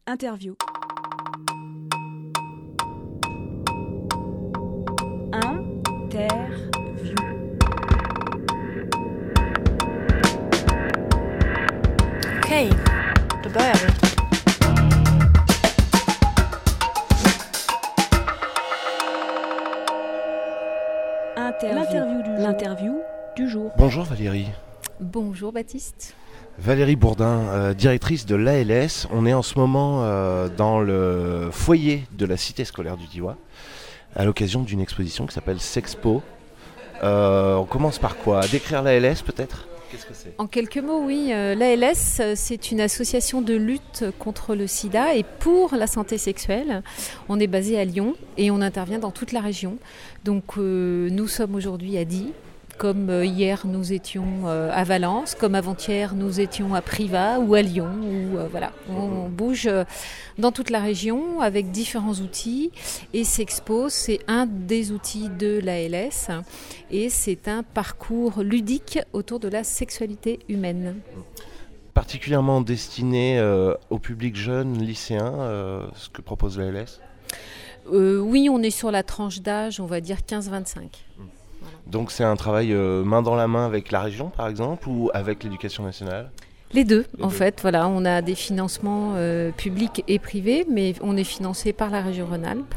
Interview. Okej, då börjar vi. L'interview du jour. Bonjour Valérie. Bonjour Baptiste. Valérie Bourdin, directrice de l'ALS. On est en ce moment dans le foyer de la cité scolaire du Diois à l'occasion d'une exposition qui s'appelle Sexpo. On commence par quoi? Décrire l'ALS peut-être? Qu'est-ce que c'est? En quelques mots, oui. L'ALS, c'est une association de lutte contre le sida et pour la santé sexuelle. On est basé à Lyon et on intervient dans toute la région. Donc nous sommes aujourd'hui à Die. Comme hier nous étions à Valence, comme avant-hier nous étions à Privas ou à Lyon. Voilà. On bouge dans toute la région avec différents outils. Et Sexpo, c'est un des outils de l'ALS. Et c'est un parcours ludique autour de la sexualité humaine. Particulièrement destiné au public jeune, lycéen, ce que propose l'ALS? Oui, on est sur la tranche d'âge, on va dire 15-25. Donc c'est un travail main dans la main avec la région par exemple ou avec l'éducation nationale? Les deux, fait, voilà, on a des financements publics et privés, mais on est financé par la région Rhône-Alpes,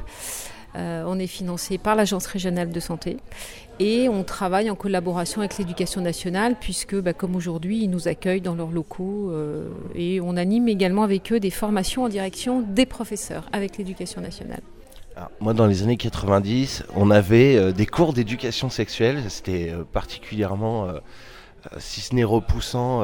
on est financé par l'Agence régionale de santé et on travaille en collaboration avec l'éducation nationale puisque, comme aujourd'hui, ils nous accueillent dans leurs locaux et on anime également avec eux des formations en direction des professeurs avec l'éducation nationale. Alors, moi, dans les années 90, on avait des cours d'éducation sexuelle. C'était particulièrement, si ce n'est repoussant,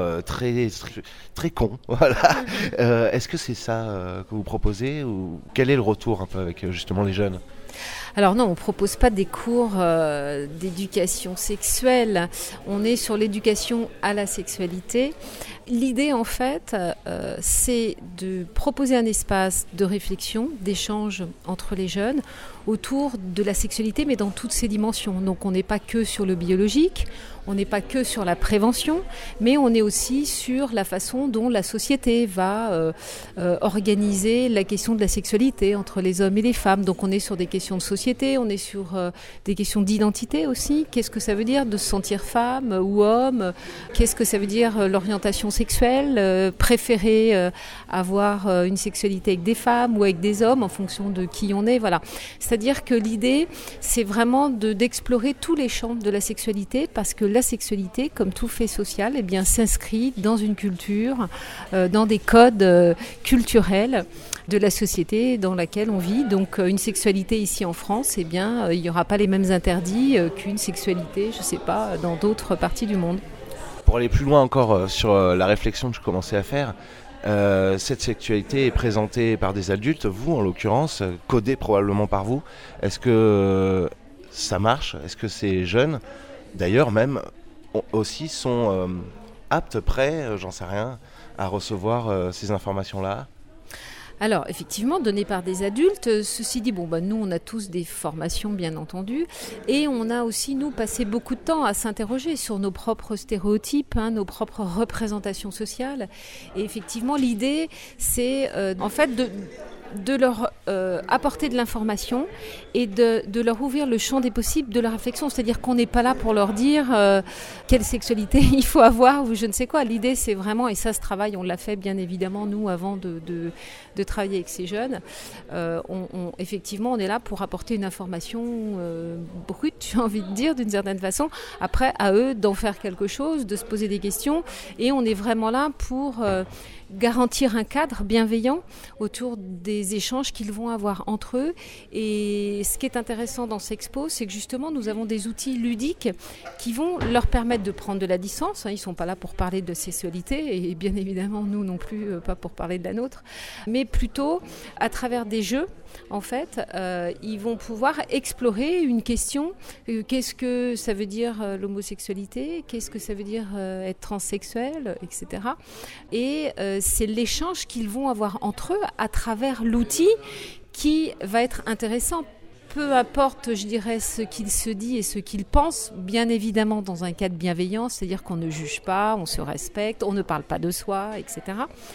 très con. Voilà. Est-ce que c'est ça que vous proposez ou quel est le retour un peu avec justement les jeunes? Alors non, on ne propose pas des cours d'éducation sexuelle, on est sur l'éducation à la sexualité. L'idée en fait, c'est de proposer un espace de réflexion, d'échange entre les jeunes autour de la sexualité, mais dans toutes ses dimensions. Donc on n'est pas que sur le biologique, on n'est pas que sur la prévention, mais on est aussi sur la façon dont la société va organiser la question de la sexualité entre les hommes et les femmes. Donc on est sur des questions de société, on est sur des questions d'identité aussi. Qu'est-ce que ça veut dire de se sentir femme ou homme? Qu'est-ce que ça veut dire l'orientation sexuelle? Préférer avoir une sexualité avec des femmes ou avec des hommes en fonction de qui on est, voilà. C'est-à-dire que l'idée, c'est vraiment d'explorer tous les champs de la sexualité parce que la sexualité, comme tout fait social, s'inscrit dans une culture, dans des codes culturels de la société dans laquelle on vit. Donc une sexualité ici en France, il n'y aura pas les mêmes interdits qu'une sexualité, je ne sais pas, dans d'autres parties du monde. Pour aller plus loin encore sur la réflexion que je commençais à faire, cette sexualité est présentée par des adultes, vous en l'occurrence, codée probablement par vous. Est-ce que ça marche? Est-ce que ces jeunes, d'ailleurs même, aussi sont aptes, prêts, j'en sais rien, à recevoir ces informations-là? Alors, effectivement, donné par des adultes, ceci dit, nous, on a tous des formations, bien entendu, et on a aussi, nous, passé beaucoup de temps à s'interroger sur nos propres stéréotypes, nos propres représentations sociales. Et effectivement, l'idée, c'est en fait de leur apporter de l'information et de leur ouvrir le champ des possibles de la réflexion. C'est-à-dire qu'on n'est pas là pour leur dire quelle sexualité il faut avoir ou je ne sais quoi. L'idée, c'est vraiment, et ça se travaille, on l'a fait bien évidemment, nous, avant de travailler avec ces jeunes. Effectivement, on est là pour apporter une information brute, j'ai envie de dire, d'une certaine façon. Après, à eux d'en faire quelque chose, de se poser des questions. Et on est vraiment là pour garantir un cadre bienveillant autour des échanges qu'ils vont avoir entre eux. Et ce qui est intéressant dans Sexpo, c'est que justement, nous avons des outils ludiques qui vont leur permettre de prendre de la distance. Ils ne sont pas là pour parler de sexualité, et bien évidemment, nous non plus, pas pour parler de la nôtre, mais plutôt à travers des jeux. En fait, ils vont pouvoir explorer une question. Qu'est-ce que ça veut dire l'homosexualité? Qu'est-ce que ça veut dire être transsexuel, etc. Et c'est l'échange qu'ils vont avoir entre eux à travers l'outil qui va être intéressant. Peu importe, je dirais, ce qu'il se dit et ce qu'il pense, bien évidemment dans un cadre bienveillant, c'est-à-dire qu'on ne juge pas, on se respecte, on ne parle pas de soi, etc.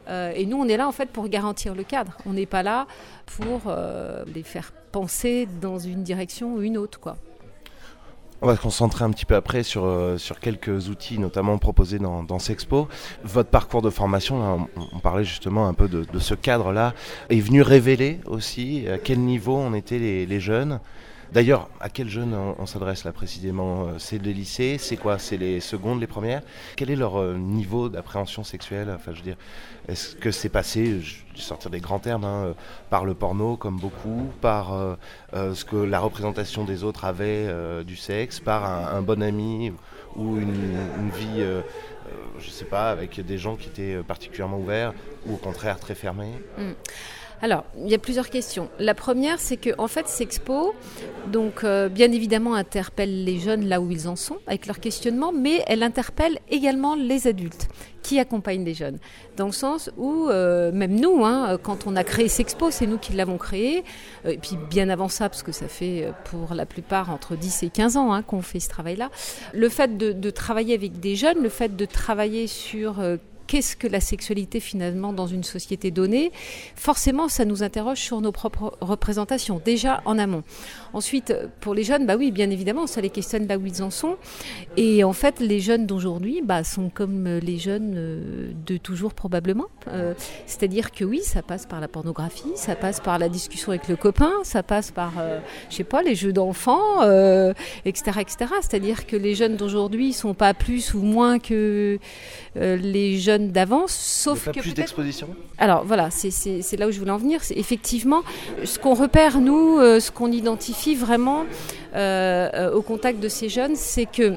Et nous, on est là en fait pour garantir le cadre. On n'est pas là pour les faire penser dans une direction ou une autre, quoi. On va se concentrer un petit peu après sur quelques outils, notamment proposés dans Sexpo. Votre parcours de formation, là, on parlait justement un peu de ce cadre-là, est venu révéler aussi à quel niveau on était les jeunes. D'ailleurs, à quels jeunes on s'adresse là précisément ? C'est les lycées ? C'est quoi ? C'est les secondes, les premières ? Quel est leur niveau d'appréhension sexuelle ? Enfin, je veux dire, est-ce que c'est passé, je vais sortir des grands termes, par le porno comme beaucoup, par ce que la représentation des autres avait du sexe, par un bon ami ou une vie, je sais pas, avec des gens qui étaient particulièrement ouverts ou au contraire très fermés ? Alors, il y a plusieurs questions. La première, c'est que en fait, Sexpo, donc bien évidemment, interpelle les jeunes là où ils en sont avec leurs questionnements, mais elle interpelle également les adultes qui accompagnent les jeunes. Dans le sens où, même nous, quand on a créé Sexpo, c'est nous qui l'avons créé, et puis bien avant ça, parce que ça fait pour la plupart entre 10 et 15 ans qu'on fait ce travail-là. Le fait de travailler avec des jeunes, le fait de travailler sur qu'est-ce que la sexualité finalement dans une société donnée, forcément ça nous interroge sur nos propres représentations, déjà en amont. Ensuite, pour les jeunes, oui, bien évidemment, ça les questionne là où ils en sont. Et en fait, les jeunes d'aujourd'hui sont comme les jeunes de toujours probablement. C'est-à-dire que oui, ça passe par la pornographie, ça passe par la discussion avec le copain, ça passe par, les jeux d'enfants, etc., etc. C'est-à-dire que les jeunes d'aujourd'hui ne sont pas plus ou moins que les jeunes d'avance, sauf que plus d'exposition. Alors voilà, c'est là où je voulais en venir. C'est effectivement ce qu'on repère nous, ce qu'on identifie vraiment au contact de ces jeunes, c'est que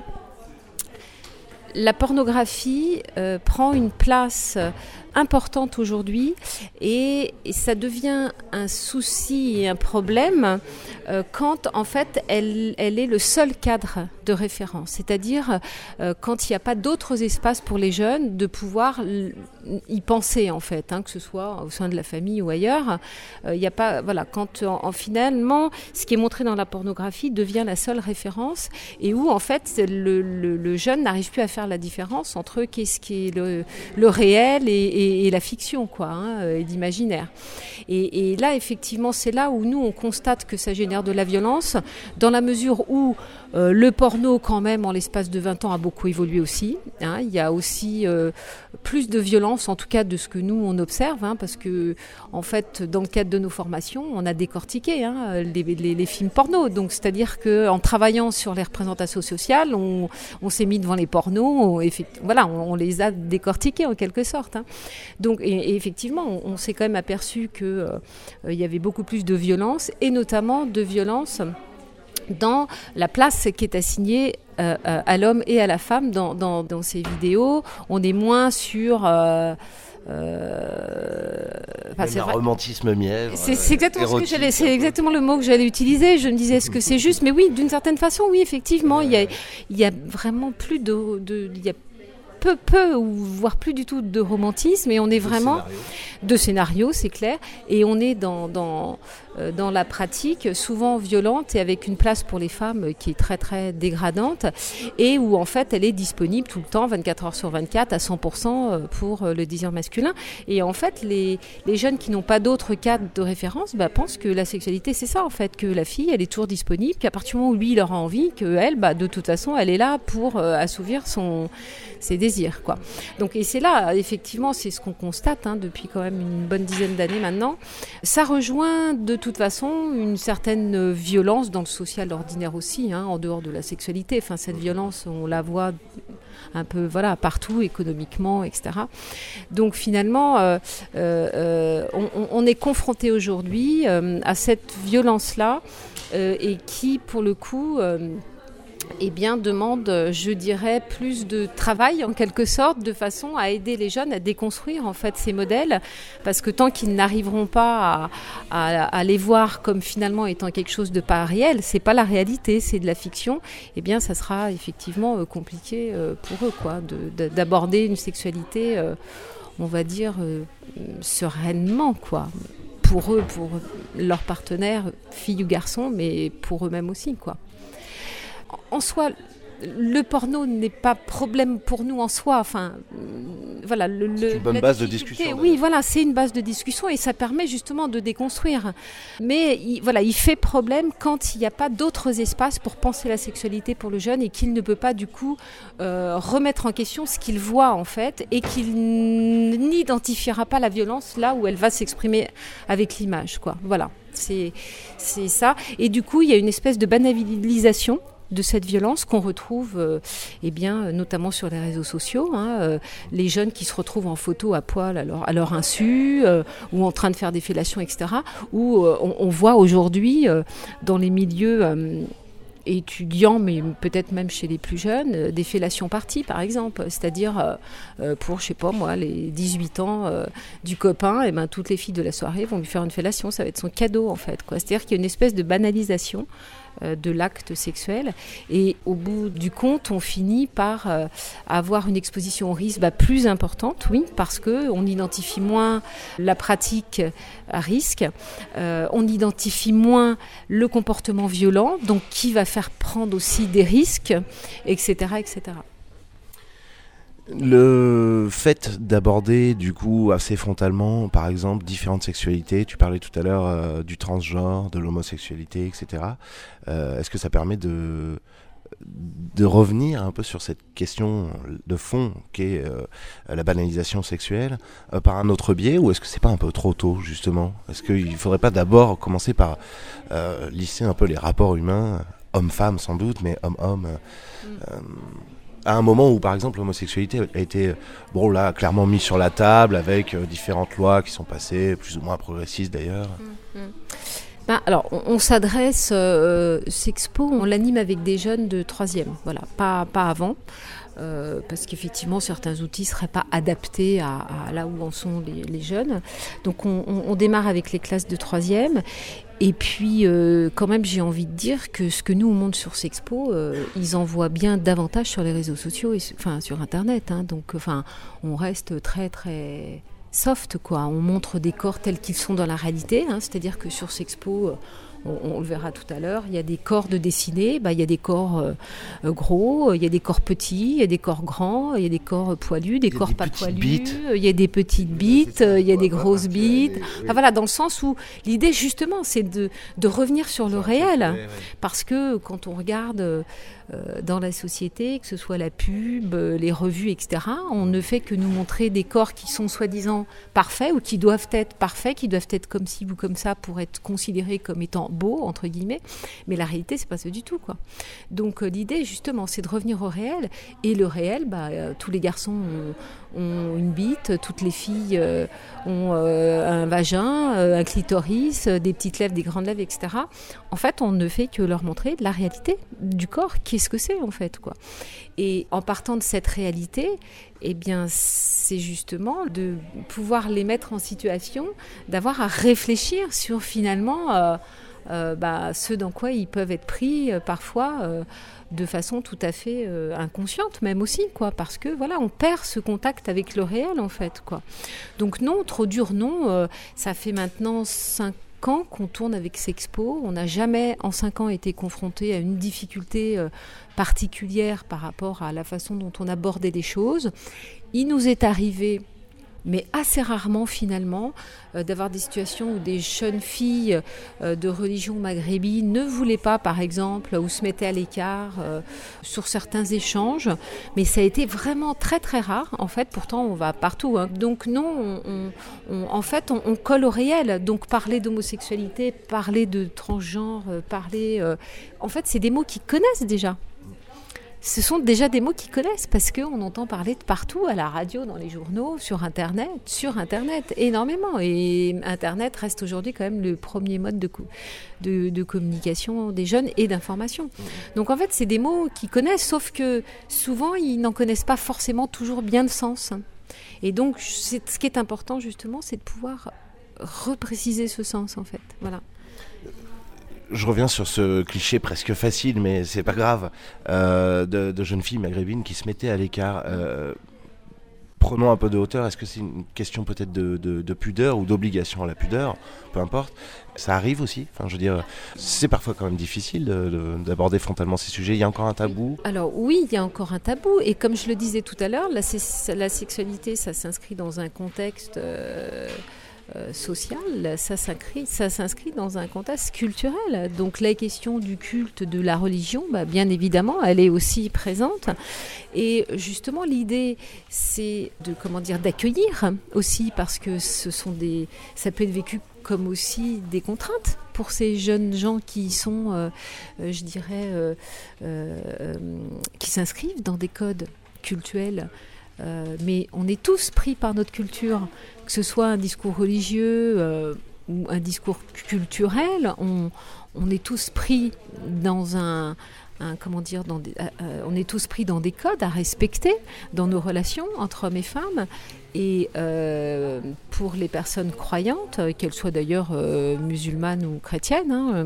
la pornographie prend une place importante aujourd'hui et ça devient un souci et un problème quand en fait elle est le seul cadre de référence, c'est-à-dire quand il n'y a pas d'autres espaces pour les jeunes de pouvoir y penser en fait, que ce soit au sein de la famille ou ailleurs. Il n'y a pas, quand finalement ce qui est montré dans la pornographie devient la seule référence et où en fait le jeune n'arrive plus à faire la différence entre qu'est-ce qui est le réel et la fiction, et l'imaginaire. Et là, effectivement, c'est là où nous, on constate que ça génère de la violence, dans la mesure où le porno, quand même, en l'espace de 20 ans, a beaucoup évolué aussi. Il y a aussi plus de violence, en tout cas de ce que nous, on observe, parce que, en fait, dans le cadre de nos formations, on a décortiqué les films porno. Donc, c'est-à-dire qu'en travaillant sur les représentations sociales, on s'est mis devant les pornos, on les a décortiqués en quelque sorte. Donc, et effectivement, on s'est quand même aperçu qu'il y avait beaucoup plus de violence, et notamment de violence dans la place qui est assignée à l'homme et à la femme dans ces vidéos. On est moins sur... c'est un romantisme mièvre. C'est exactement le mot que j'allais utiliser. Je me disais, est-ce que c'est juste ? Mais oui, d'une certaine façon, oui, effectivement, il y a vraiment plus il y a peu ou voire plus du tout de romantisme, et on est vraiment de scénarios, c'est clair, et on est dans la pratique souvent violente et avec une place pour les femmes qui est très très dégradante, et où en fait elle est disponible tout le temps 24 heures sur 24 à 100% pour le désir masculin. Et en fait les jeunes qui n'ont pas d'autre cadre de référence pensent que la sexualité c'est ça en fait, que la fille elle est toujours disponible, qu'à partir du moment où lui il aura envie, qu'elle de toute façon elle est là pour assouvir ses désirs, quoi. Donc, et c'est là, effectivement, c'est ce qu'on constate depuis quand même une bonne dizaine d'années maintenant. Ça rejoint de toute façon une certaine violence dans le social ordinaire aussi, en dehors de la sexualité. Enfin, cette violence, on la voit un peu partout, économiquement, etc. Donc finalement, on est confronté aujourd'hui à cette violence-là et qui, pour le coup... demande, je dirais, plus de travail en quelque sorte, de façon à aider les jeunes à déconstruire en fait ces modèles, parce que tant qu'ils n'arriveront pas à les voir comme finalement étant quelque chose de pas réel, c'est pas la réalité, c'est de la fiction, ça sera effectivement compliqué pour eux, d'aborder une sexualité, on va dire, sereinement, pour eux, pour leurs partenaires, filles ou garçons, mais pour eux-mêmes aussi, En soi, le porno n'est pas problème pour nous en soi. Enfin, voilà. C'est une bonne base de discussion. Oui, voilà, c'est une base de discussion et ça permet justement de déconstruire. Mais il fait problème quand il n'y a pas d'autres espaces pour penser la sexualité pour le jeune et qu'il ne peut pas du coup remettre en question ce qu'il voit en fait et qu'il n'identifiera pas la violence là où elle va s'exprimer avec l'image, quoi. Voilà, c'est ça. Et du coup, il y a une espèce de banalisation de cette violence qu'on retrouve notamment sur les réseaux sociaux, les jeunes qui se retrouvent en photo à poil à leur insu ou en train de faire des fellations, etc. Où on voit aujourd'hui dans les milieux étudiants, mais peut-être même chez les plus jeunes, des fellations parties par exemple, c'est-à-dire pour, je sais pas moi, les 18 ans du copain, et ben, toutes les filles de la soirée vont lui faire une fellation, ça va être son cadeau en fait, quoi. C'est-à-dire qu'il y a une espèce de banalisation de l'acte sexuel et au bout du compte on finit par avoir une exposition au risque plus importante, oui, parce qu'on identifie moins la pratique à risque, on identifie moins le comportement violent, donc qui va faire prendre aussi des risques, etc., etc. Le fait d'aborder du coup assez frontalement, par exemple, différentes sexualités, tu parlais tout à l'heure du transgenre, de l'homosexualité, etc. Est-ce que ça permet de revenir un peu sur cette question de fond qu'est la banalisation sexuelle par un autre biais, ou est-ce que c'est pas un peu trop tôt justement ? Est-ce qu'il ne faudrait pas d'abord commencer par lisser un peu les rapports humains, homme-femme sans doute, mais homme-homme à un moment où, par exemple, l'homosexualité a été, clairement mise sur la table avec différentes lois qui sont passées, plus ou moins progressistes d'ailleurs. Alors, on s'adresse, Sexpo, on l'anime avec des jeunes de 3e, voilà, pas avant. Parce qu'effectivement certains outils ne seraient pas adaptés à là où en sont les jeunes. Donc on démarre avec les classes de 3e. Et puis quand même j'ai envie de dire que ce que nous on montre sur Sexpo, ils en voient bien davantage sur les réseaux sociaux, sur Internet. Donc on reste très très soft, quoi. On montre des corps tels qu'ils sont dans la réalité. C'est-à-dire que sur Sexpo... On le verra tout à l'heure, il y a des corps de dessinés, il y a des corps gros, il y a des corps petits, il y a des corps grands, il y a des corps poilus, des corps pas poilus, il y a des petites bites, il y a des grosses bites. Voilà, dans le sens où l'idée justement c'est de revenir sur le réel, parce que quand on regarde dans la société, que ce soit la pub, les revues, etc., on ne fait que nous montrer des corps qui sont soi-disant parfaits ou qui doivent être parfaits, qui doivent être comme ci ou comme ça pour être considérés comme étant beaux, entre guillemets. Mais la réalité, c'est pas ça du tout, quoi. Donc l'idée, justement, c'est de revenir au réel. Et le réel, tous les garçons ont une bite, toutes les filles ont un vagin, un clitoris, des petites lèvres, des grandes lèvres, etc. En fait, on ne fait que leur montrer la réalité du corps, qu'est-ce que c'est en fait, quoi. Et en partant de cette réalité, eh bien, c'est justement de pouvoir les mettre en situation d'avoir à réfléchir sur finalement ce dans quoi ils peuvent être pris parfois de façon tout à fait inconsciente même aussi, quoi, parce que voilà, on perd ce contact avec le réel en fait, quoi. Donc non, trop dur non, ça fait maintenant 5 ans qu'on tourne avec Sexpo, on n'a jamais en 5 ans été confronté à une difficulté particulière par rapport à la façon dont on abordait des choses. Il nous est arrivé, mais assez rarement finalement, d'avoir des situations où des jeunes filles de religion maghrébine ne voulaient pas, par exemple, ou se mettaient à l'écart sur certains échanges, mais ça a été vraiment très très rare, en fait, pourtant on va partout. Donc non, on colle au réel, donc parler d'homosexualité, parler de transgenre, en fait c'est des mots qu'ils connaissent déjà. Ce sont déjà des mots qu'ils connaissent parce qu'on entend parler de partout, à la radio, dans les journaux, sur Internet, énormément. Et Internet reste aujourd'hui quand même le premier mode de communication des jeunes et d'information. Donc en fait, c'est des mots qu'ils connaissent, sauf que souvent, ils n'en connaissent pas forcément toujours bien le sens. Et donc, ce qui est important justement, c'est de pouvoir repréciser ce sens en fait. Voilà. Je reviens sur ce cliché presque facile, mais c'est pas grave, de jeunes filles maghrébines qui se mettaient à l'écart. prenons un peu de hauteur. Est-ce que c'est une question peut-être de pudeur ou d'obligation à la pudeur ? Peu importe. Ça arrive aussi. Enfin, je veux dire, c'est parfois quand même difficile d'aborder frontalement ces sujets. Il y a encore un tabou. Alors oui, il y a encore un tabou. Et comme je le disais tout à l'heure, la sexualité, ça s'inscrit dans un contexte social, ça s'inscrit dans un contexte culturel. Donc la question du culte, de la religion, bien évidemment, elle est aussi présente. Et justement, l'idée, c'est d'accueillir aussi, parce que ça peut être vécu comme aussi des contraintes pour ces jeunes gens qui sont, qui s'inscrivent dans des codes cultuels. Mais on est tous pris par notre culture, que ce soit un discours religieux ou un discours culturel. On est tous pris dans on est tous pris dans des codes à respecter dans nos relations entre hommes et femmes. Et pour les personnes croyantes, qu'elles soient d'ailleurs musulmanes ou chrétiennes,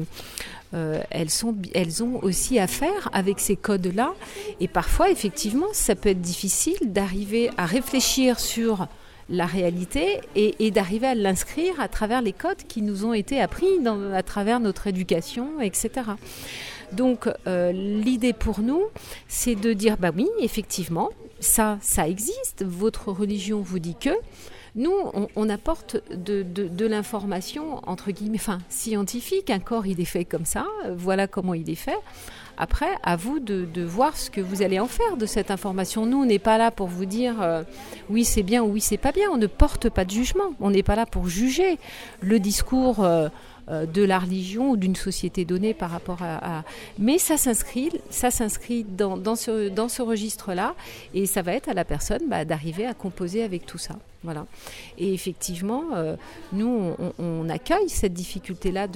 elles ont aussi à faire avec ces codes-là. Et parfois, effectivement, ça peut être difficile d'arriver à réfléchir sur la réalité et d'arriver à l'inscrire à travers les codes qui nous ont été appris à travers notre éducation, etc. Donc, l'idée pour nous, c'est de dire, oui, effectivement, ça existe, votre religion vous dit que. Nous, on apporte de l'information, entre guillemets, scientifique. Un corps, il est fait comme ça, voilà comment il est fait. Après, à vous de voir ce que vous allez en faire de cette information. Nous, on n'est pas là pour vous dire oui, c'est bien ou oui, c'est pas bien. On ne porte pas de jugement. On n'est pas là pour juger le discours de la religion ou d'une société donnée par rapport à... Mais ça s'inscrit dans ce registre-là, et ça va être à la personne d'arriver à composer avec tout ça. Voilà. Et effectivement, nous, on accueille cette difficulté-là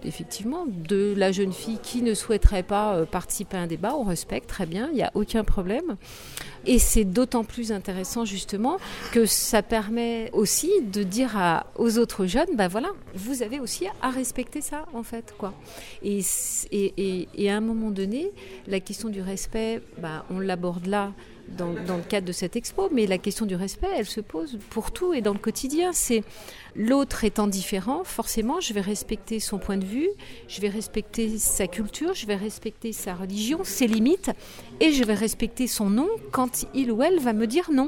de la jeune fille qui ne souhaiterait pas participer à un débat. On respecte très bien, il n'y a aucun problème. Et c'est d'autant plus intéressant, justement, que ça permet aussi de dire aux autres jeunes, voilà, vous avez aussi à respecter ça, en fait, quoi. Et à un moment donné, la question du respect, on l'aborde là, dans le cadre de cette expo, mais la question du respect, elle se pose pour tout et dans le quotidien. C'est l'autre étant différent, forcément, je vais respecter son point de vue, je vais respecter sa culture, je vais respecter sa religion, ses limites, et je vais respecter son non quand il ou elle va me dire non.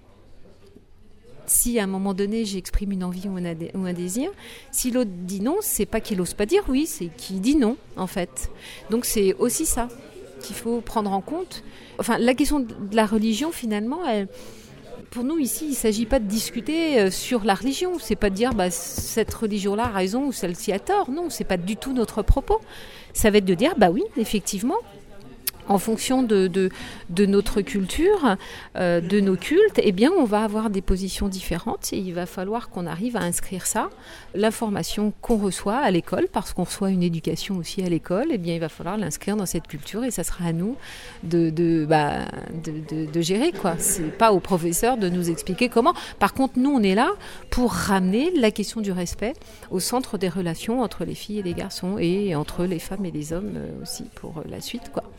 Si à un moment donné j'exprime une envie ou un désir, si l'autre dit non, c'est pas qu'il n'ose pas dire oui, c'est qu'il dit non, en fait. Donc c'est aussi ça qu'il faut prendre en compte. Enfin, la question de la religion, finalement, pour nous ici, il ne s'agit pas de discuter sur la religion. C'est pas de dire cette religion-là a raison ou celle-ci a tort. Non, c'est pas du tout notre propos. Ça va être de dire oui, effectivement, en fonction de notre culture, de nos cultes, on va avoir des positions différentes et il va falloir qu'on arrive à inscrire ça. L'information qu'on reçoit à l'école, parce qu'on reçoit une éducation aussi à l'école, il va falloir l'inscrire dans cette culture et ça sera à nous de gérer, quoi. C'est pas aux professeurs de nous expliquer comment. Par contre, nous, on est là pour ramener la question du respect au centre des relations entre les filles et les garçons et entre les femmes et les hommes aussi pour la suite, quoi.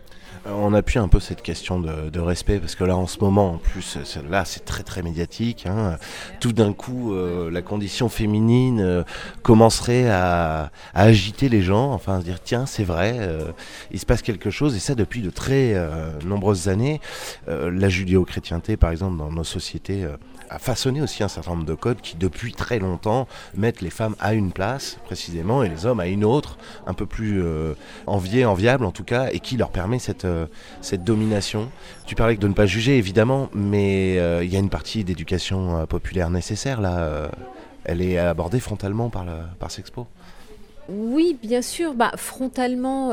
On appuie un peu cette question de respect, parce que là, en ce moment, en plus, c'est très très médiatique. Tout d'un coup, la condition féminine commencerait à agiter les gens, à se dire, tiens, c'est vrai, il se passe quelque chose, et ça depuis de très nombreuses années. La judéo-chrétienté, par exemple, dans nos sociétés, a façonné aussi un certain nombre de codes qui, depuis très longtemps, mettent les femmes à une place, précisément, et les hommes à une autre, un peu plus enviable en tout cas, et qui leur permet cette domination. Tu parlais de ne pas juger, évidemment, mais il y a une partie d'éducation populaire nécessaire, là. Elle est abordée frontalement par Sexpo. Oui, bien sûr. Frontalement...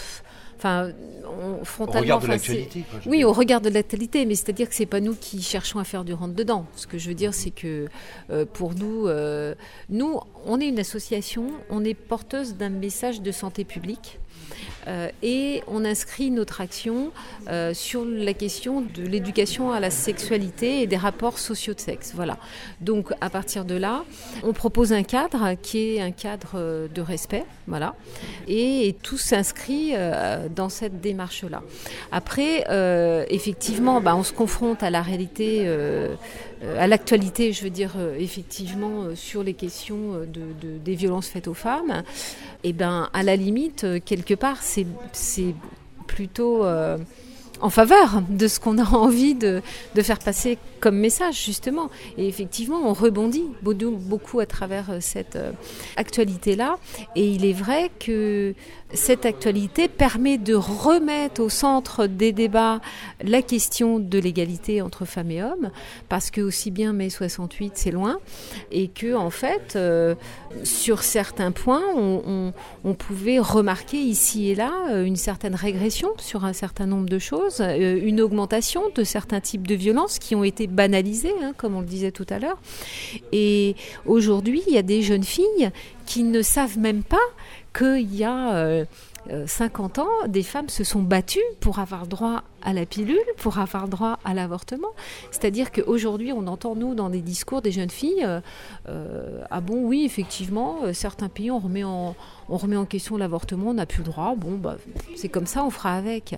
Au regard de l'actualité. Oui, au regard de l'actualité, mais c'est-à-dire que c'est pas nous qui cherchons à faire du rentre-dedans. Ce que je veux dire, c'est que pour nous, on est une association, on est porteuse d'un message de santé publique. et on inscrit notre action sur la question de l'éducation à la sexualité et des rapports sociaux de sexe. Voilà. Donc à partir de là, on propose un cadre qui est un cadre de respect, voilà, et tout s'inscrit dans cette démarche-là. Après, effectivement, on se confronte à la réalité, à l'actualité, je veux dire, effectivement, sur les questions des violences faites aux femmes. Et à la limite, quelque part, c'est plutôt en faveur de ce qu'on a envie de faire passer comme message, justement. Et effectivement, on rebondit beaucoup à travers cette actualité-là. Et il est vrai que cette actualité permet de remettre au centre des débats la question de l'égalité entre femmes et hommes, parce que aussi bien mai 68, c'est loin, et que en fait, sur certains points, on pouvait remarquer ici et là une certaine régression sur un certain nombre de choses, une augmentation de certains types de violences qui ont été banalisées, comme on le disait tout à l'heure. Et aujourd'hui, il y a des jeunes filles qui ne savent même pas qu'il y a 50 ans, des femmes se sont battues pour avoir droit à la pilule, pour avoir droit à l'avortement. C'est-à-dire qu'aujourd'hui, on entend, nous, dans des discours des jeunes filles, ah bon, oui, effectivement, certains pays, on remet en question l'avortement, on n'a plus le droit, bon, c'est comme ça, on fera avec.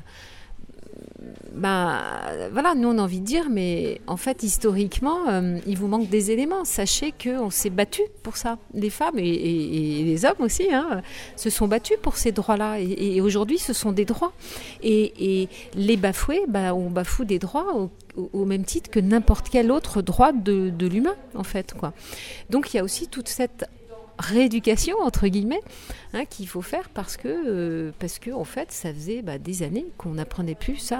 Voilà, nous on a envie de dire, mais en fait historiquement il vous manque des éléments. Sachez qu'on s'est battu pour ça, les femmes et les hommes aussi se sont battus pour ces droits-là, et aujourd'hui ce sont des droits, et les bafouer, on bafoue des droits au même titre que n'importe quel autre droit de l'humain, en fait, quoi. Donc il y a aussi toute cette rééducation entre guillemets qu'il faut faire, parce que en fait ça faisait des années qu'on n'apprenait plus ça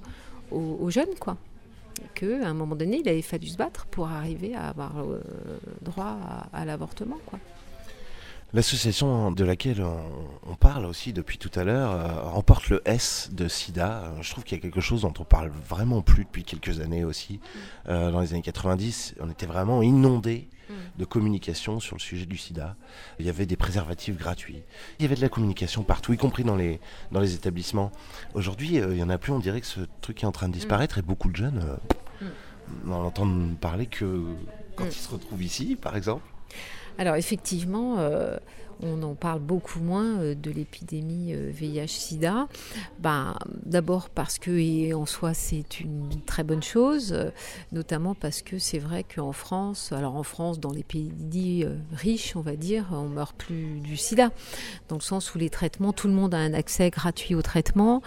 aux jeunes, quoi, qu'à un moment donné il avait fallu se battre pour arriver à avoir droit à l'avortement, quoi. L'association de laquelle on parle aussi depuis tout à l'heure remporte le S de SIDA. Je trouve qu'il y a quelque chose dont on parle vraiment plus depuis quelques années aussi. Dans les années 90, on était vraiment inondés de communication sur le sujet du sida. Il y avait des préservatifs gratuits. Il y avait de la communication partout, y compris dans les établissements. Aujourd'hui, il n'y en a plus. On dirait que ce truc est en train de disparaître, et beaucoup de jeunes n'en entendent parler que quand ils se retrouvent ici, par exemple. Alors effectivement, on en parle beaucoup moins de l'épidémie VIH-Sida. D'abord parce que, et en soi c'est une très bonne chose, notamment parce que c'est vrai qu'en France, dans les pays dits riches, on va dire, on meurt plus du sida, dans le sens où les traitements, tout le monde a un accès gratuit aux traitements.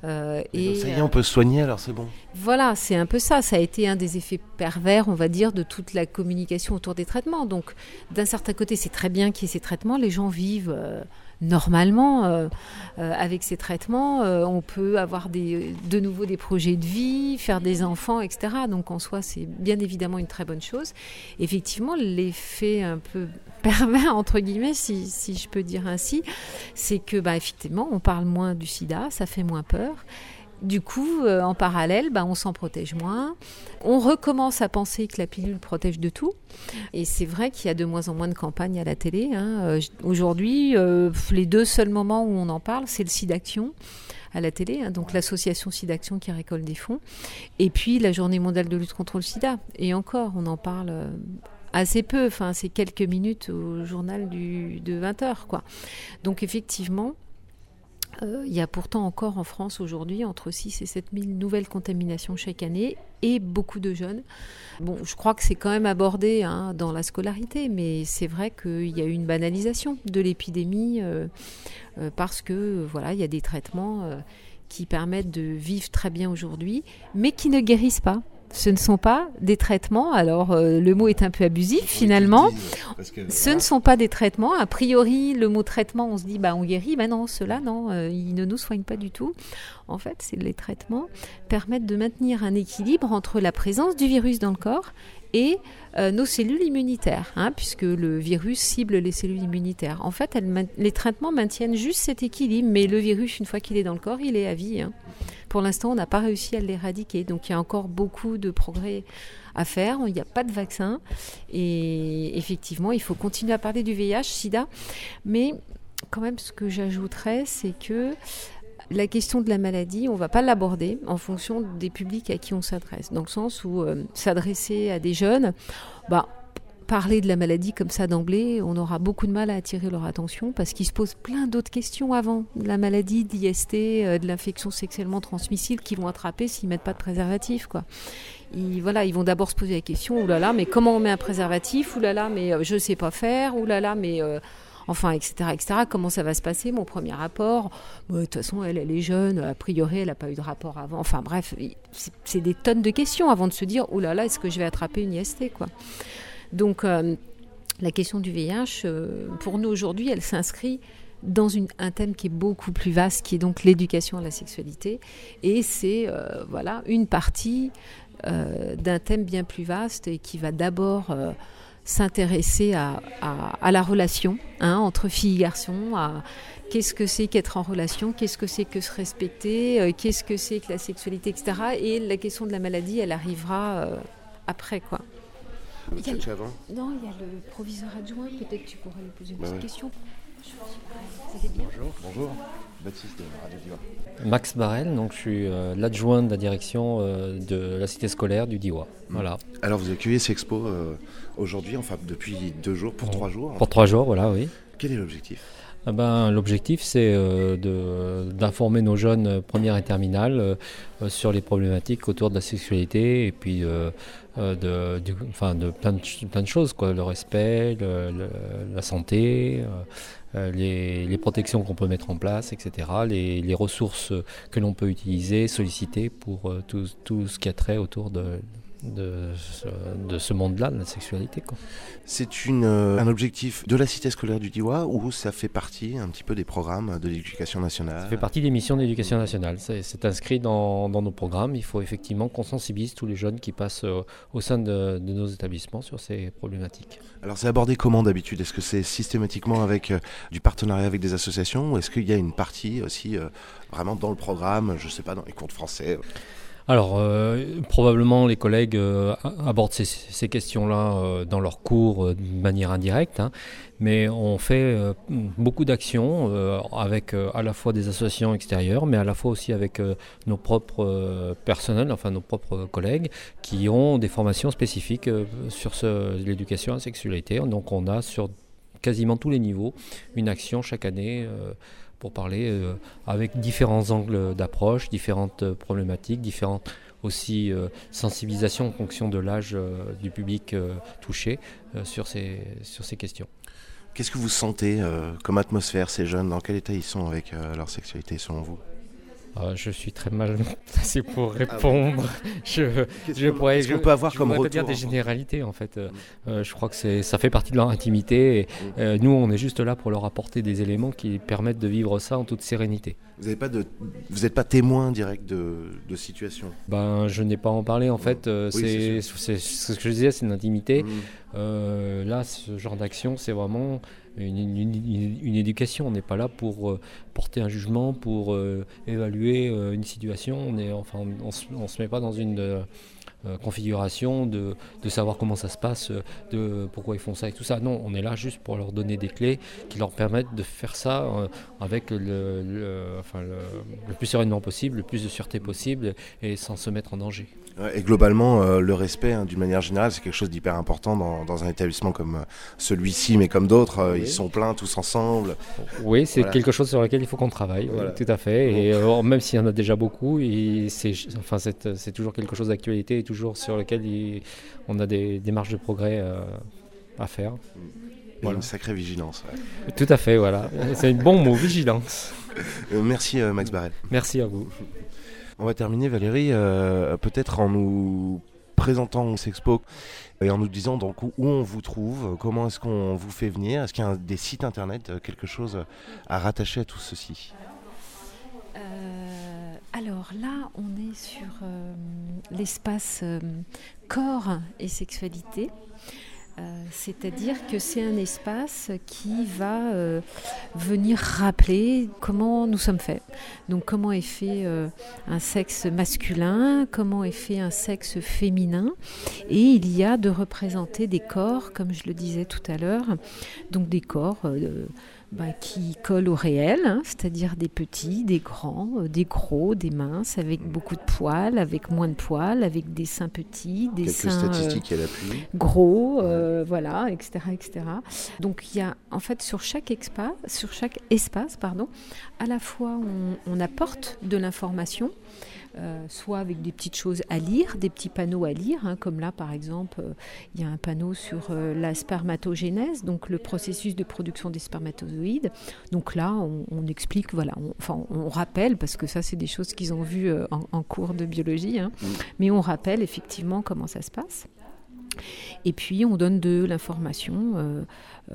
Et ça y est, on peut se soigner, alors c'est bon. Voilà, c'est un peu ça. Ça a été un des effets pervers, on va dire, de toute la communication autour des traitements. Donc, d'un certain côté, c'est très bien qu'il y ait ces traitements. Les gens vivent normalement avec ces traitements. On peut avoir de nouveau des projets de vie, faire des enfants, etc. Donc, en soi, c'est bien évidemment une très bonne chose. Effectivement, l'effet un peu pervers, entre guillemets, si je peux dire ainsi, c'est que, effectivement, on parle moins du sida, ça fait moins peur. Du coup, en parallèle, on s'en protège moins. On recommence à penser que la pilule protège de tout. Et c'est vrai qu'il y a de moins en moins de campagnes à la télé. Aujourd'hui, les deux seuls moments où on en parle, c'est le SIDAction à la télé, donc l'association SIDAction qui récolte des fonds. Et puis la Journée mondiale de lutte contre le sida. Et encore, on en parle assez peu. Enfin, c'est quelques minutes au journal de 20h, quoi. Donc effectivement, il y a pourtant encore en France aujourd'hui entre 6 et 7 000 nouvelles contaminations chaque année, et beaucoup de jeunes. Bon, je crois que c'est quand même abordé dans la scolarité, mais c'est vrai qu'il y a eu une banalisation de l'épidémie parce que il y a des traitements qui permettent de vivre très bien aujourd'hui, mais qui ne guérissent pas. Ce ne sont pas des traitements, alors le mot est un peu abusif finalement, ce ne sont pas des traitements. A priori, le mot traitement, on se dit on guérit, non, ceux-là, non, ils ne nous soignent pas du tout. En fait, les traitements permettent de maintenir un équilibre entre la présence du virus dans le corps et nos cellules immunitaires, puisque le virus cible les cellules immunitaires. En fait, les traitements maintiennent juste cet équilibre, mais le virus, une fois qu'il est dans le corps, il est à vie. Pour l'instant, on n'a pas réussi à l'éradiquer, donc il y a encore beaucoup de progrès à faire. Il n'y a pas de vaccin, et effectivement, il faut continuer à parler du VIH, SIDA, mais quand même, ce que j'ajouterais, c'est que la question de la maladie, on ne va pas l'aborder en fonction des publics à qui on s'adresse. Dans le sens où s'adresser à des jeunes, parler de la maladie comme ça d'emblée, on aura beaucoup de mal à attirer leur attention parce qu'ils se posent plein d'autres questions avant. De la maladie, de l'IST, de l'infection sexuellement transmissible qu'ils vont attraper s'ils ne mettent pas de préservatif, quoi. Ils vont d'abord se poser la question, oulala, mais comment on met un préservatif? Oulala, mais je ne sais pas faire. Oulala, mais... Enfin, etc., etc. Comment ça va se passer, mon premier rapport? De toute façon, elle est jeune, a priori, elle n'a pas eu de rapport avant. Enfin, bref, c'est des tonnes de questions avant de se dire, oh là là, est-ce que je vais attraper une IST, quoi. Donc, la question du VIH, pour nous aujourd'hui, elle s'inscrit dans un thème qui est beaucoup plus vaste, qui est donc l'éducation à la sexualité. Et c'est, une partie d'un thème bien plus vaste et qui va d'abord... s'intéresser à la relation entre filles et garçons, à qu'est-ce que c'est qu'être en relation, qu'est-ce que c'est que se respecter, qu'est-ce que c'est que la sexualité, etc. Et la question de la maladie, elle arrivera après, quoi. Il y a le proviseur adjoint, peut-être tu pourrais lui poser une petite question. Bonjour. Baptiste de Radio Diois. Max Barel, donc je suis l'adjoint de la direction de la cité scolaire du Diois. Voilà. Alors vous accueillez Sexpo aujourd'hui, enfin depuis 2 jours, pour 3 jours. Pour 3 jours, voilà, oui. Quel est l'objectif ? L'objectif, c'est d'informer nos jeunes première et terminale sur les problématiques autour de la sexualité et puis de plein de choses, quoi. Le respect, la santé, les protections qu'on peut mettre en place, etc. Les ressources que l'on peut utiliser, solliciter pour tout ce qui a trait autour de ce monde-là, de la sexualité, quoi. C'est un objectif de la cité scolaire du Diois ou ça fait partie un petit peu des programmes de l'éducation nationale ? Ça fait partie des missions de l'éducation nationale. C'est inscrit dans nos programmes. Il faut effectivement qu'on sensibilise tous les jeunes qui passent au sein de nos établissements sur ces problématiques. Alors c'est abordé comment d'habitude ? Est-ce que c'est systématiquement avec du partenariat avec des associations ou est-ce qu'il y a une partie aussi vraiment dans le programme, je ne sais pas, dans les cours de français ? Alors, probablement les collègues abordent ces questions-là dans leurs cours de manière indirecte, mais on fait beaucoup d'actions avec à la fois des associations extérieures, mais à la fois aussi avec nos propres personnels, enfin nos propres collègues, qui ont des formations spécifiques sur l'éducation à la sexualité. Donc on a sur quasiment tous les niveaux une action chaque année pour parler avec différents angles d'approche, différentes problématiques, différentes aussi sensibilisations en fonction de l'âge du public touché sur ces questions. Qu'est-ce que vous sentez comme atmosphère, ces jeunes ? Dans quel état ils sont avec leur sexualité selon vous ? Je suis très mal placé pour répondre. Je pourrais pas dire des généralités en fait. Je crois que ça fait partie de leur intimité. Et, nous, on est juste là pour leur apporter des éléments qui permettent de vivre ça en toute sérénité. Vous n'êtes pas témoin direct de situation ? Je n'ai pas à en parler en fait. C'est ce que je disais, c'est une intimité. Là, ce genre d'action, c'est vraiment une éducation. On n'est pas là pour porter un jugement, pour évaluer une situation. On se met pas dans une configuration de savoir comment ça se passe, de pourquoi ils font ça et tout ça. Non, on est là juste pour leur donner des clés qui leur permettent de faire ça avec le plus sereinement possible, le plus de sûreté possible et sans se mettre en danger. Et globalement, le respect, d'une manière générale, c'est quelque chose d'hyper important dans un établissement comme celui-ci, mais comme d'autres. Oui. Ils sont pleins tous ensemble. Oui, c'est quelque chose sur lequel il faut qu'on travaille, voilà. Tout à fait. Et même s'il y en a déjà beaucoup, c'est toujours quelque chose d'actualité et toujours sur lequel on a des marges de progrès à faire. Voilà. Une sacrée vigilance. Ouais. Tout à fait, voilà. C'est un bon mot, vigilance. Merci Max Barel. Merci à vous. On va terminer, Valérie, peut-être en nous présentant Sexpo et en nous disant donc où on vous trouve, comment est-ce qu'on vous fait venir, est-ce qu'il y a des sites internet, quelque chose à rattacher à tout ceci ? Alors là, on est sur l'espace corps et sexualité. C'est-à-dire que c'est un espace qui va venir rappeler comment nous sommes faits. Donc comment est fait un sexe masculin, comment est fait un sexe féminin. Et il y a de représenter des corps, comme je le disais tout à l'heure, donc des corps qui collent au réel, c'est-à-dire des petits, des grands, des gros, des minces, avec beaucoup de poils, avec moins de poils, avec des seins petits, des quelques seins statistiques à l'appui. gros, voilà, etc., etc. Donc il y a en fait sur chaque espace, à la fois on apporte de l'information. Soit avec des petites choses à lire, des petits panneaux à lire, comme là par exemple, il y a un panneau sur la spermatogénèse, donc le processus de production des spermatozoïdes. Donc là, on explique, voilà, on rappelle, parce que ça c'est des choses qu'ils ont vues en cours de biologie, mais on rappelle effectivement comment ça se passe. Et puis on donne de l'information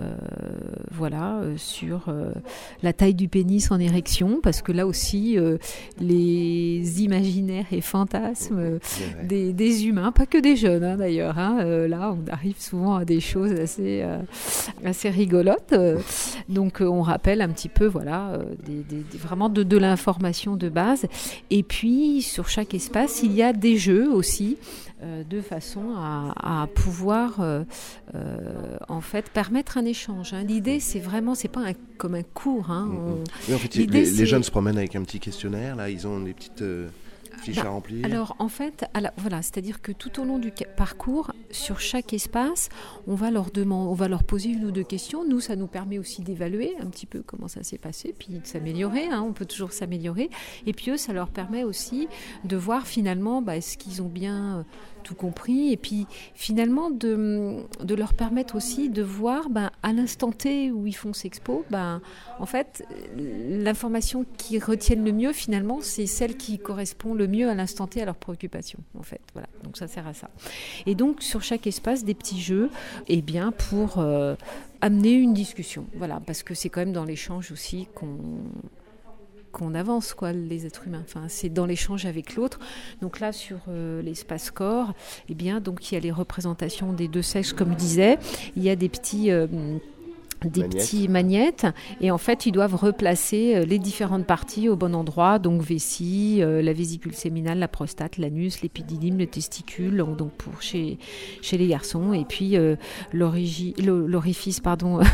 sur la taille du pénis en érection, parce que là aussi les imaginaires et fantasmes des humains, pas que des jeunes d'ailleurs, là on arrive souvent à des choses assez rigolotes, donc on rappelle un petit peu vraiment de l'information de base. Et puis sur chaque espace il y a des jeux aussi, de façon à pouvoir en fait permettre un échange. L'idée c'est pas comme un cours. Oui, en fait, les jeunes se promènent avec un petit questionnaire, là ils ont des petites fiches à remplir. Alors en fait, c'est-à-dire que tout au long du parcours, sur chaque espace, on va leur poser 1 ou 2 questions. Nous, ça nous permet aussi d'évaluer un petit peu comment ça s'est passé, puis de s'améliorer. On peut toujours s'améliorer. Et puis eux, ça leur permet aussi de voir finalement est-ce qu'ils ont bien tout compris, et puis finalement de leur permettre aussi de voir à l'instant T où ils font Sexpo, en fait l'information qu'ils retiennent le mieux finalement c'est celle qui correspond le mieux à l'instant T à leurs préoccupations en fait. Voilà, donc ça sert à ça. Et donc sur chaque espace des petits jeux, pour amener une discussion, voilà, parce que c'est quand même dans l'échange aussi qu'on avance, les êtres humains. Enfin, c'est dans l'échange avec l'autre. Donc là, sur l'espace corps, donc il y a les représentations des 2 sexes, comme je disais. Il y a des petits magnettes, et en fait ils doivent replacer les différentes parties au bon endroit, donc vessie, la vésicule séminale, la prostate, l'anus, l'épididyme, le testicule, donc pour chez les garçons, et puis l'orifice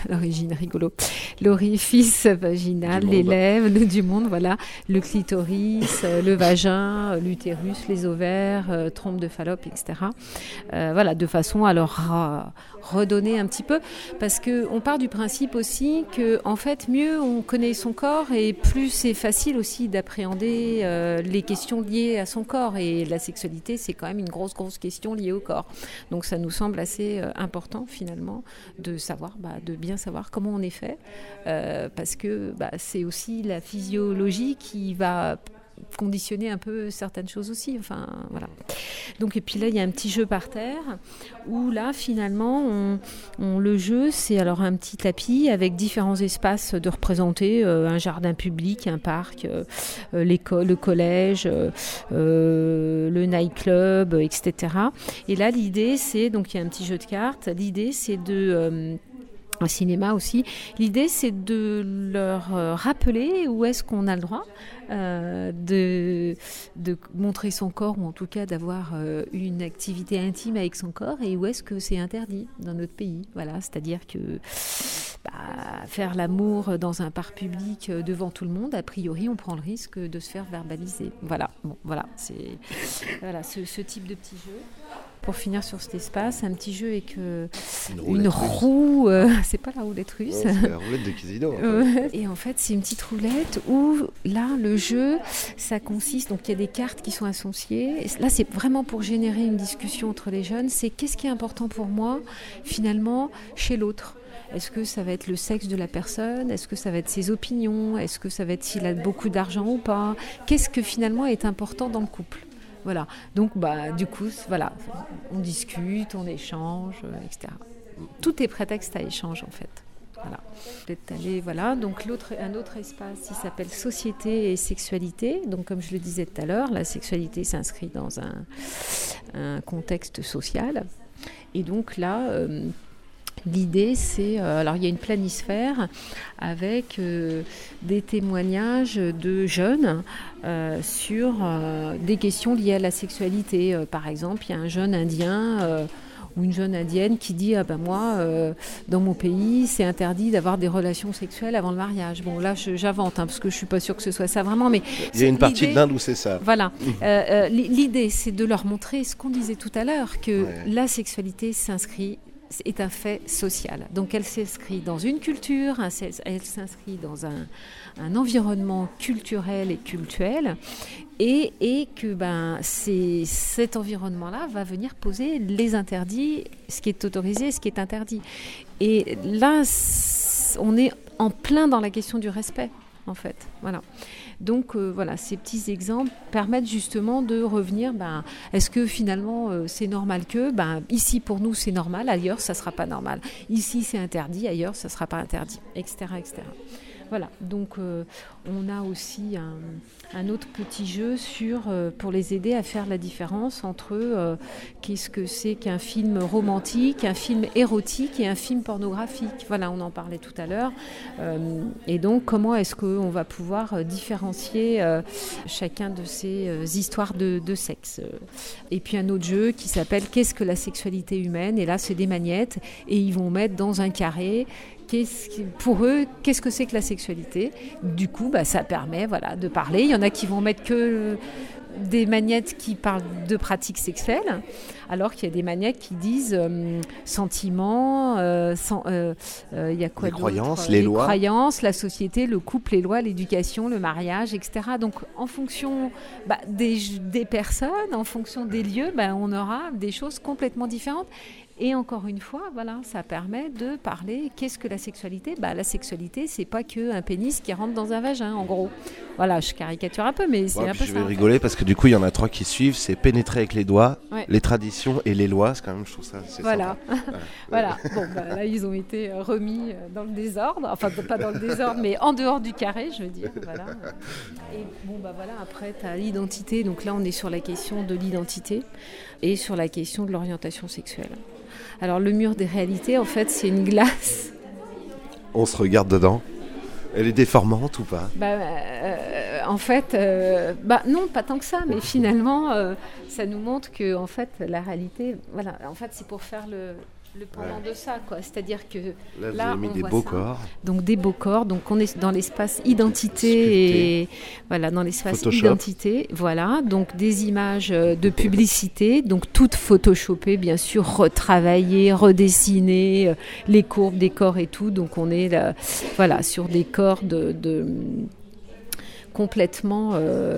vaginal, les lèvres du monde, voilà, le clitoris, le vagin, l'utérus, les ovaires, trompe de Fallope, etc. Voilà, de façon à leur redonner un petit peu, parce qu'on part du principe aussi que en fait mieux on connaît son corps et plus c'est facile aussi d'appréhender les questions liées à son corps, et la sexualité c'est quand même une grosse question liée au corps, donc ça nous semble assez important finalement de savoir, de bien savoir comment on est fait, parce que c'est aussi la physiologie qui va conditionner un peu certaines choses aussi, enfin voilà. Donc, et puis là il y a un petit jeu par terre où là finalement le jeu c'est alors un petit tapis avec différents espaces de représenter, un jardin public, un parc, l'école, le collège, le nightclub, etc. Et là l'idée c'est, donc il y a un petit jeu de cartes, l'idée c'est un cinéma aussi. L'idée, c'est de leur rappeler où est-ce qu'on a le droit de montrer son corps, ou en tout cas d'avoir une activité intime avec son corps, et où est-ce que c'est interdit dans notre pays. Voilà, c'est-à-dire que faire l'amour dans un parc public devant tout le monde, a priori, on prend le risque de se faire verbaliser. Voilà, c'est ce type de petit jeu. Pour finir sur cet espace, un petit jeu avec une roue, c'est pas la roulette russe. C'est la roulette de casino. Et en fait, c'est une petite roulette où, là, le jeu, ça consiste, donc il y a des cartes qui sont associées. Là, c'est vraiment pour générer une discussion entre les jeunes. C'est qu'est-ce qui est important pour moi, finalement, chez l'autre. Est-ce que ça va être le sexe de la personne ? Est-ce que ça va être ses opinions ? Est-ce que ça va être s'il a beaucoup d'argent ou pas ? Qu'est-ce que finalement est important dans le couple ? Voilà, donc du coup, voilà, on discute, on échange, etc. Tout est prétexte à échange en fait. Voilà. Peut-être aller, voilà. Donc un autre espace, il s'appelle société et sexualité. Donc comme je le disais tout à l'heure, la sexualité s'inscrit dans un contexte social. Et donc là, l'idée, c'est... alors, il y a une planisphère avec des témoignages de jeunes sur des questions liées à la sexualité. Par exemple, il y a un jeune indien ou une jeune indienne qui dit moi, dans mon pays, c'est interdit d'avoir des relations sexuelles avant le mariage. Bon, là, j'invente, parce que je suis pas sûre que ce soit ça vraiment, mais il y a une partie de l'Inde où c'est ça. Voilà. L'idée, c'est de leur montrer ce qu'on disait tout à l'heure, que la sexualité est un fait social. Donc elle s'inscrit dans une culture, elle s'inscrit dans un environnement culturel et cultuel, et que cet environnement-là va venir poser les interdits, ce qui est autorisé et ce qui est interdit. Et là, on est en plein dans la question du respect, en fait. Voilà. Donc ces petits exemples permettent justement de revenir, est-ce que finalement c'est normal que, ici pour nous c'est normal, ailleurs ça ne sera pas normal. Ici c'est interdit, ailleurs ça ne sera pas interdit, etc. etc. Voilà, donc on a aussi un autre petit jeu pour les aider à faire la différence entre qu'est-ce que c'est qu'un film romantique, un film érotique et un film pornographique. Voilà, on en parlait tout à l'heure. Et donc, comment est-ce qu'on va pouvoir différencier chacun de ces histoires de sexe. Et puis un autre jeu qui s'appelle « Qu'est-ce que la sexualité humaine ?» Et là, c'est des magnettes et ils vont mettre dans un carré pour eux, qu'est-ce que c'est que la sexualité ? Du coup, ça permet de parler. Il y en a qui vont mettre que des magnettes qui parlent de pratiques sexuelles, alors qu'il y a des magnettes qui disent sentiments, il y a quoi les d'autre ? Croyances, les lois. Croyances, la société, le couple, les lois, l'éducation, le mariage, etc. Donc, en fonction des personnes, en fonction des lieux, on aura des choses complètement différentes. Et encore une fois, ça permet de parler. Qu'est-ce que la sexualité ? La sexualité, c'est pas qu'un pénis qui rentre dans un vagin, en gros. Voilà, je caricature un peu, mais c'est un peu ça. Je vais rigoler parce que du coup, il y en a 3 qui suivent. C'est pénétrer avec les doigts, les traditions et les lois. C'est quand même, je trouve ça, c'est voilà. Voilà. Bon, là, ils ont été remis dans le désordre. Enfin, pas dans le désordre, mais en dehors du carré, je veux dire. Voilà. Et après, tu as l'identité. Donc là, on est sur la question de l'identité et sur la question de l'orientation sexuelle. Alors, le mur des réalités, en fait, c'est une glace. On se regarde dedans. Elle est déformante ou pas ? En fait, non, pas tant que ça. Mais finalement, ça nous montre que, en fait, la réalité, en fait, c'est pour faire le pendant de ça, quoi. C'est-à-dire que là vous avez mis des beaux corps. Donc des beaux corps. Donc on est dans l'espace identité sculpté. Dans l'espace Photoshop. Identité. Voilà. Donc des images de publicité, donc toutes photoshopées, bien sûr, retravaillées, redessinées, les courbes des corps et tout. Donc on est là, sur des corps complètement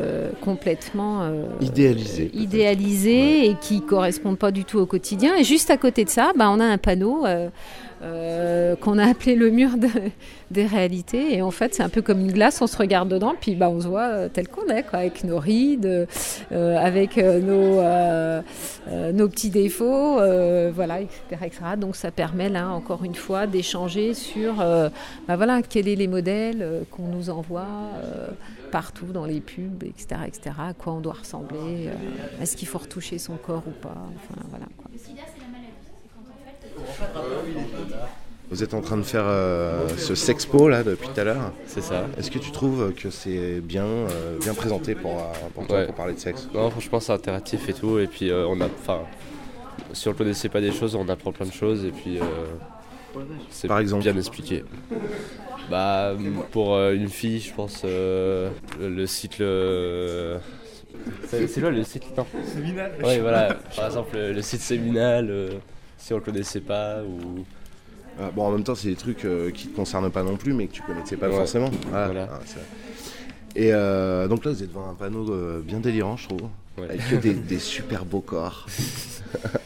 idéalisés et qui correspondent pas du tout au quotidien. Et juste à côté de ça, on a un panneau qu'on a appelé le mur des réalités. Et en fait, c'est un peu comme une glace. On se regarde dedans, puis on se voit tel qu'on est, quoi, avec nos rides, avec nos petits défauts, etc. Donc ça permet là, encore une fois, d'échanger sur quels sont les modèles qu'on nous envoie partout dans les pubs, etc., à quoi on doit ressembler, est-ce qu'il faut retoucher son corps ou pas, quoi. Le sida, c'est la maladie, c'est quand Vous êtes en train de faire ce sexpo là depuis tout à l'heure. C'est ça. Est-ce que tu trouves que c'est bien présenté pour toi, pour parler de sexe ? Non, franchement c'est interactif et tout, et puis si on ne connaissait pas des choses, on apprend plein de choses, et puis c'est par exemple bien expliqué. Pour une fille, je pense le site c'est quoi le site, non ? Séminal. Oui, voilà. Par exemple le site Séminal, si on le connaissait pas ou. En même temps, c'est des trucs qui te concernent pas non plus, mais que tu connaissais pas forcément. Voilà. Et donc là, vous êtes devant un panneau bien délirant, je trouve, avec que des super beaux corps. Alors ?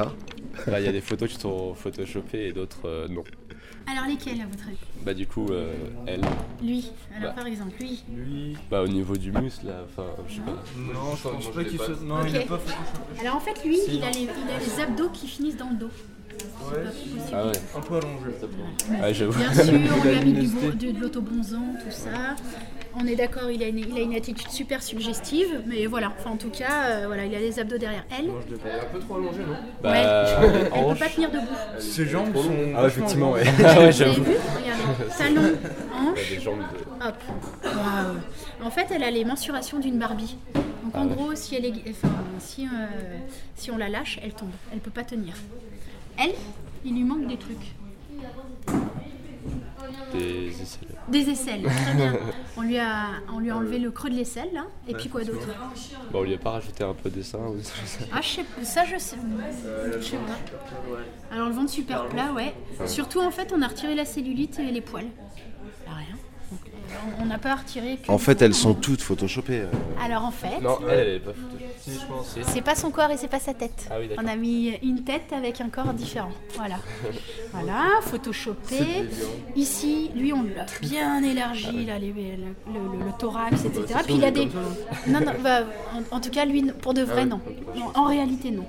Il y a des photos qui sont photoshopées et d'autres non. Alors lesquelles, à votre avis ? Du coup, elle. Lui. Alors par exemple, lui. Au niveau du muscle, là, je sais pas. Non, je pense pas qu'il soit. Non, Ok. il n'est pas photoshopé. Alors en fait, lui, il a les abdos qui finissent dans le dos. Ouais. Ah ouais. Un peu allongé. Ouais, j'avoue. Bien sûr, on lui a mis de l'autobonzant, tout ça. On est d'accord, il a une attitude super suggestive, mais voilà. Enfin, en tout cas, il a les abdos derrière elle. Elle est un peu trop allongée, non ? Elle peut pas tenir debout. Ses jambes sont. Ah, effectivement, ouais. Vous avez vu ? Regardez. Talons, hanches, Des jambes de. hop. Waouh. En fait, elle a les mensurations d'une Barbie. Donc Ah en ouais. gros, si on la lâche, elle tombe. Elle peut pas tenir. Elle, il lui manque des trucs. Des aisselles. Des aisselles, très bien. On lui a enlevé le creux de l'aisselle, là. Et puis quoi d'autre? Bon, on lui a pas rajouté un peu de dessin ou ça. Ah, je sais pas. Je sais pas. Alors le ventre super plat, ouais. Surtout, en fait, on a retiré la cellulite et les poils. Rien. Donc, on n'a pas retiré que... En fait, elles sont toutes photoshopées. Alors en fait... Non, elle est pas foutue. Si, je pense. Si. C'est pas son corps et c'est pas sa tête. Ah oui, d'accord. On a mis une tête avec un corps différent. Voilà. Voilà, photoshopé. Ici, lui, on l'a bien élargi, là, le thorax, etc. Puis il a des... Non, bah, en tout cas, lui, pour de vrai, non. Non, en réalité, non.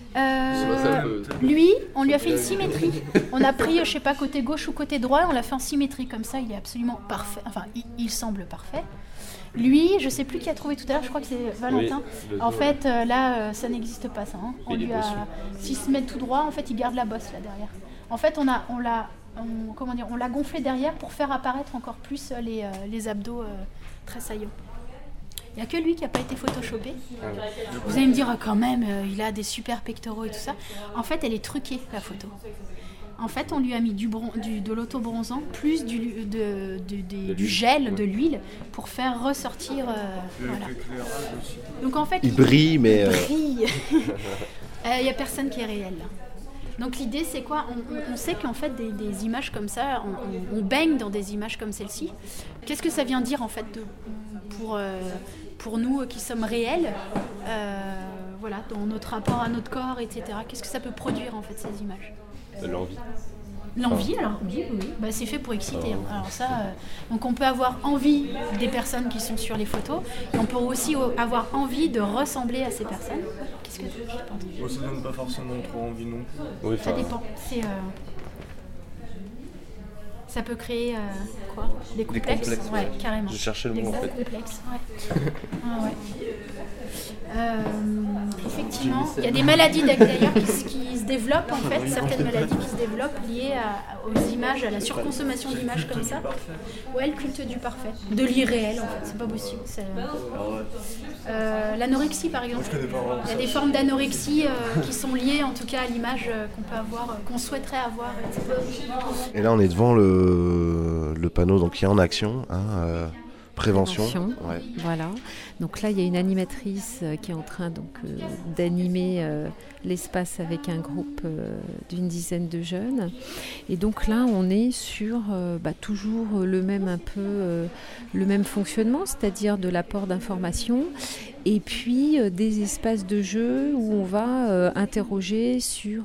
Lui, on lui a fait une symétrie. On a pris, je sais pas, côté gauche ou côté droit, on l'a fait en symétrie. Comme ça, il est absolument parfait. Enfin, il semble parfait. Lui, je sais plus qui a trouvé tout à l'heure, je crois que c'est Valentin. Oui, En fait, là, ça n'existe pas, ça. Hein. On Il est lui a... bossu. S'il se met tout droit, en fait, il garde la bosse là derrière. En fait, on l'a gonflé derrière pour faire apparaître encore plus les abdos très saillants. Il n'y a que lui qui n'a pas été photoshopé. Vous allez me dire, quand même, il a des super pectoraux et tout ça. En fait, elle est truquée, la photo. En fait, on lui a mis de l'auto-bronzant plus du gel, de l'huile, pour faire ressortir... voilà. Donc en fait, Il brille, mais... il brille. Il n'y a personne qui est réel, là. Donc l'idée, c'est quoi? On sait qu'en fait, des images comme ça, on baigne dans des images comme celle-ci. Qu'est-ce que ça vient dire, en fait, pour nous qui sommes réels, voilà, dans notre rapport à notre corps, etc. Qu'est-ce que ça peut produire, en fait, ces images? L'envie. L'envie, alors oui. Bah, c'est fait pour exciter. Hein. Alors ça, donc on peut avoir envie des personnes qui sont sur les photos, et on peut aussi avoir envie de ressembler à ces personnes. Qu'est-ce que tu penses? Bon, ça donne pas forcément trop envie non plus. Oui, Ça dépend. Ça peut créer quoi? Des complexes. complexes, Ouais, carrément. Je cherchais le mot, en fait. Complexes, ouais. Ah, ouais. Effectivement, il y a des maladies d'ailleurs qui se développent, en fait, certaines maladies qui se développent liées aux images, à la surconsommation d'images comme ça. Ouais, le culte du parfait, de l'irréel, en fait, c'est pas possible. L'anorexie, par exemple. Il y a des formes d'anorexie qui sont liées, en tout cas, à l'image qu'on peut avoir, qu'on souhaiterait avoir, etc. Et là, on est devant le panneau donc, qui est en action. Hein, prévention. Ouais. Voilà. Donc là, il y a une animatrice qui est en train d'animer l'espace avec un groupe d'une dizaine de jeunes. Et donc là, on est sur toujours le même fonctionnement, c'est-à-dire de l'apport d'informations. Et puis des espaces de jeu où on va interroger sur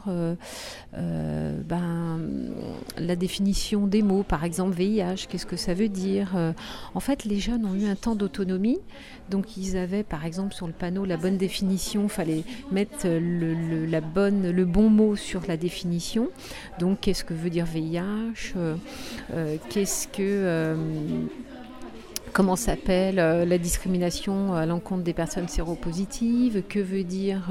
la définition des mots, par exemple VIH, qu'est-ce que ça veut dire. En fait, les jeunes ont eu un temps d'autonomie, donc ils avaient par exemple sur le panneau la bonne définition, il fallait mettre le bon mot sur la définition. Donc qu'est-ce que veut dire VIH, comment s'appelle la discrimination à l'encontre des personnes séropositives, que veut dire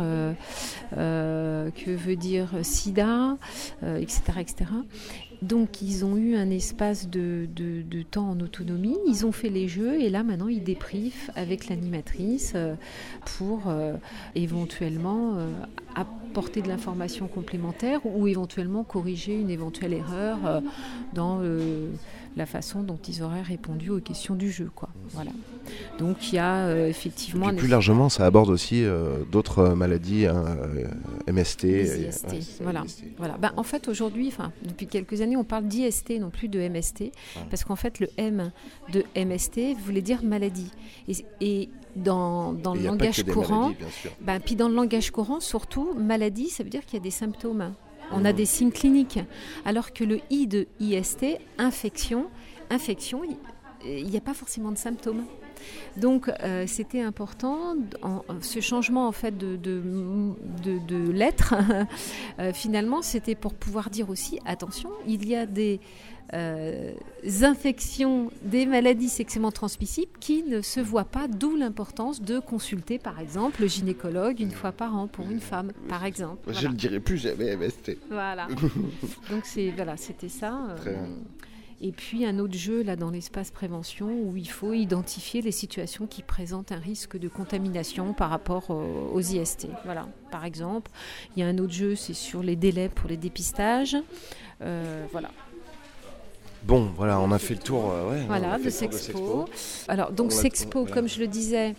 sida, etc., etc. Donc ils ont eu un espace de temps en autonomie, ils ont fait les jeux et là maintenant ils débriefent avec l'animatrice pour éventuellement apporter de l'information complémentaire ou éventuellement corriger une éventuelle erreur dans la façon dont ils auraient répondu aux questions du jeu, quoi. Voilà. Donc il y a effectivement... Et plus largement, ça aborde aussi d'autres maladies, MST. IST, voilà. En fait, aujourd'hui, depuis quelques années, on parle d'IST, non plus de MST, parce qu'en fait, le M de MST voulait dire maladie. Et dans le langage courant, puis dans le langage courant, surtout, maladie, ça veut dire qu'il y a des symptômes. On a des signes cliniques. Alors que le I de IST, infection, il n'y a pas forcément de symptômes. Donc c'était important, ce changement en fait de lettres, finalement c'était pour pouvoir dire aussi, attention, il y a des infections, des maladies sexuellement transmissibles qui ne se voient pas, d'où l'importance de consulter par exemple le gynécologue une fois par an pour une femme, par exemple. Je ne dirai plus jamais MST. Voilà. Donc c'était ça. Et puis un autre jeu là dans l'espace prévention où il faut identifier les situations qui présentent un risque de contamination par rapport aux IST. Voilà, par exemple. Il y a un autre jeu, c'est sur les délais pour les dépistages. Voilà. Bon, voilà, on a fait le tour, voilà, de Sexpo. Alors, donc Sexpo, comme je le disais,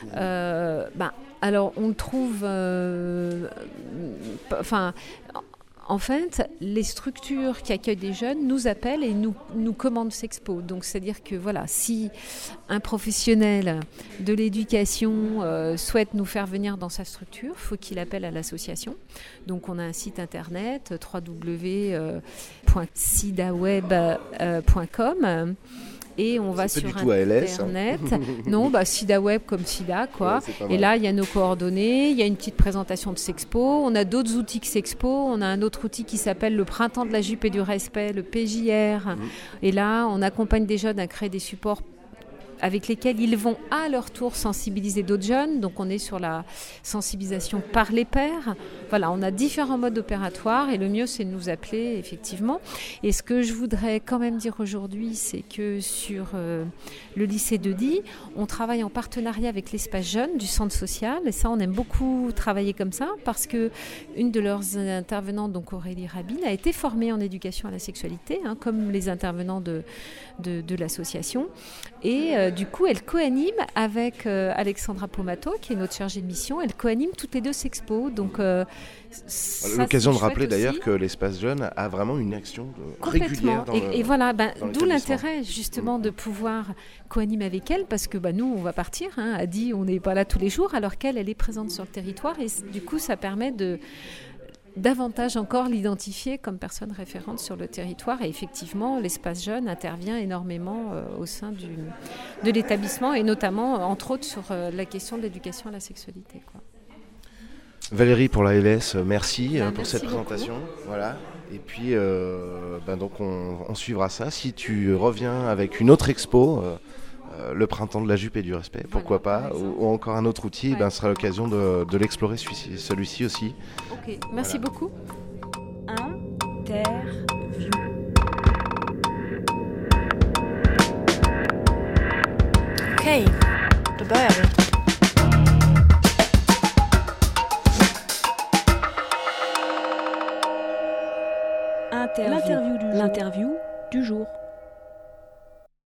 alors on le trouve, en fait, les structures qui accueillent des jeunes nous appellent et nous commandent Sexpo. Donc, c'est-à-dire que voilà, si un professionnel de l'éducation souhaite nous faire venir dans sa structure, il faut qu'il appelle à l'association. Donc, on a un site internet www.sidaweb.com. Et on va sur Internet. Non, Sida Web comme Sida, quoi. Ouais, et là, il y a nos coordonnées, il y a une petite présentation de Sexpo. On a d'autres outils que Sexpo. On a un autre outil qui s'appelle le Printemps de la jupe et du respect, le PJR. Et là, on accompagne des jeunes à créer des supports avec lesquels ils vont à leur tour sensibiliser d'autres jeunes. Donc on est sur la sensibilisation par les pairs. Voilà, on a différents modes opératoires et le mieux c'est de nous appeler effectivement. Et ce que je voudrais quand même dire aujourd'hui, c'est que sur le lycée de Die, on travaille en partenariat avec l'espace jeune du centre social. Et ça, on aime beaucoup travailler comme ça parce que une de leurs intervenantes, donc Aurélie Rabine, a été formée en éducation à la sexualité, comme les intervenants de l'association. Et du coup, elle co-anime avec Alexandra Pomato, qui est notre chargée de mission. Elle co-anime toutes les deux Sexpo. Donc, l'occasion de rappeler d'ailleurs que l'espace jeune a vraiment une action régulière. Et voilà, d'où l'intérêt justement de pouvoir co-animer avec elle, parce que nous, on va partir. À Die, on n'est pas là tous les jours, alors qu'elle est présente sur le territoire. Et du coup, ça permet davantage encore l'identifier comme personne référente sur le territoire. Et effectivement, l'espace jeune intervient énormément au sein de l'établissement et notamment, entre autres, sur la question de l'éducation à la sexualité, quoi. Valérie pour la LS, merci pour cette beaucoup. présentation. Voilà. Et puis, donc on suivra ça. Si tu reviens avec une autre expo, le printemps de la jupe et du respect, pourquoi pas, ou encore un autre outil, ce sera l'occasion de l'explorer celui-ci aussi. Ok, merci beaucoup. Interview. Okej, då börjar vi. L'interview du jour.